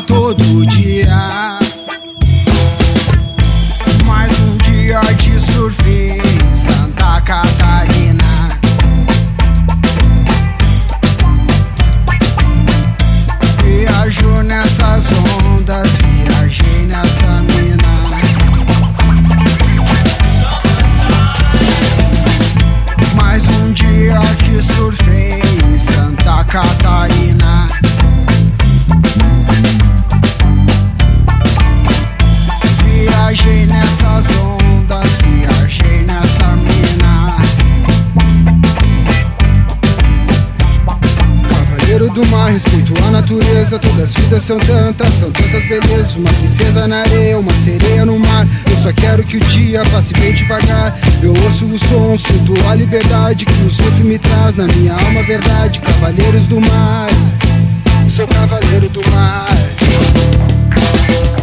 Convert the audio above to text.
água todo dia. Mais um dia de surf em Santa Catarina. Viajo nessas ondas, viajei nessa mina. Mais um dia de surf em Santa Catarina. Viajei nessas ondas, viajei nessa mina. Cavaleiro do mar, respeito a natureza. Todas as vidas são tantas belezas. Uma princesa na areia, uma sereia no mar. Eu só quero que o dia passe bem devagar. Eu ouço o som, sinto a liberdade que o surf me traz na minha alma, verdade. Cavaleiros do mar, sou cavaleiro do mar.